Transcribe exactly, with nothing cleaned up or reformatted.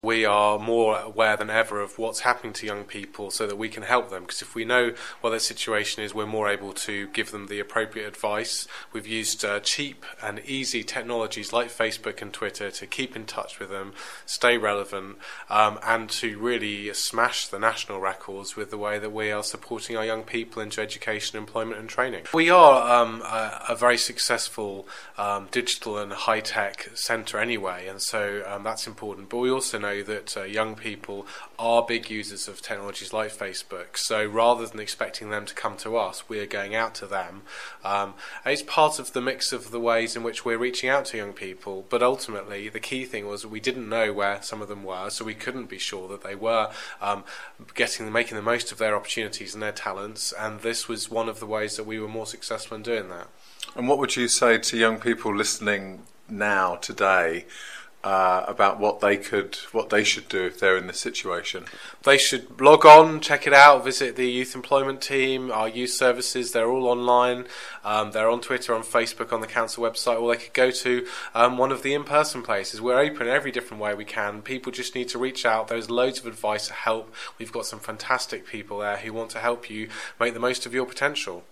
We are more aware than ever of what's happening to young people so that we can help them, because if we know what their situation is, we're more able to give them the appropriate advice. We've used uh, cheap and easy technologies like Facebook and Twitter to keep in touch with them, stay relevant, um, and to really smash the national records with the way that we are supporting our young people into education, employment and training. We are um, a, a very successful um, digital and high-tech centre anyway, and so um, that's important, but we also know that uh, young people are big users of technologies like Facebook, so rather than expecting them to come to us, we are going out to them. Um, and it's part of the mix of the ways in which we're reaching out to young people, but ultimately the key thing was we didn't know where some of them were, so we couldn't be sure that they were um, getting, making the most of their opportunities and their talents, and this was one of the ways that we were more successful in doing that. And what would you say to young people listening now, today, Uh, about what they could, what they should do if they're in this situation? They should log on, check it out, visit the youth employment team, our youth services. They're all online. Um, they're on Twitter, on Facebook, on the council website, or they could go to um, one of the in-person places. We're open in every different way we can. People just need to reach out. There's loads of advice to help. We've got some fantastic people there who want to help you make the most of your potential.